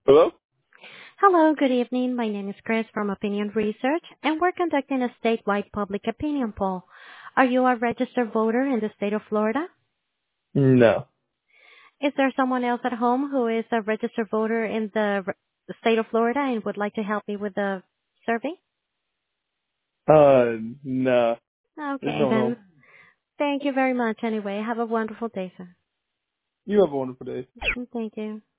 Hello? Hello, good evening. My name is Chris from Opinion Research, and we're conducting a statewide public opinion poll. Are you a registered voter in the state of Florida? No. Is there someone else at home who is a registered voter in the state of Florida and would like to help me with the survey? No. There's Okay, no one home. then. Thank you very much anyway. Have a wonderful day, sir. You have a wonderful day. Thank you.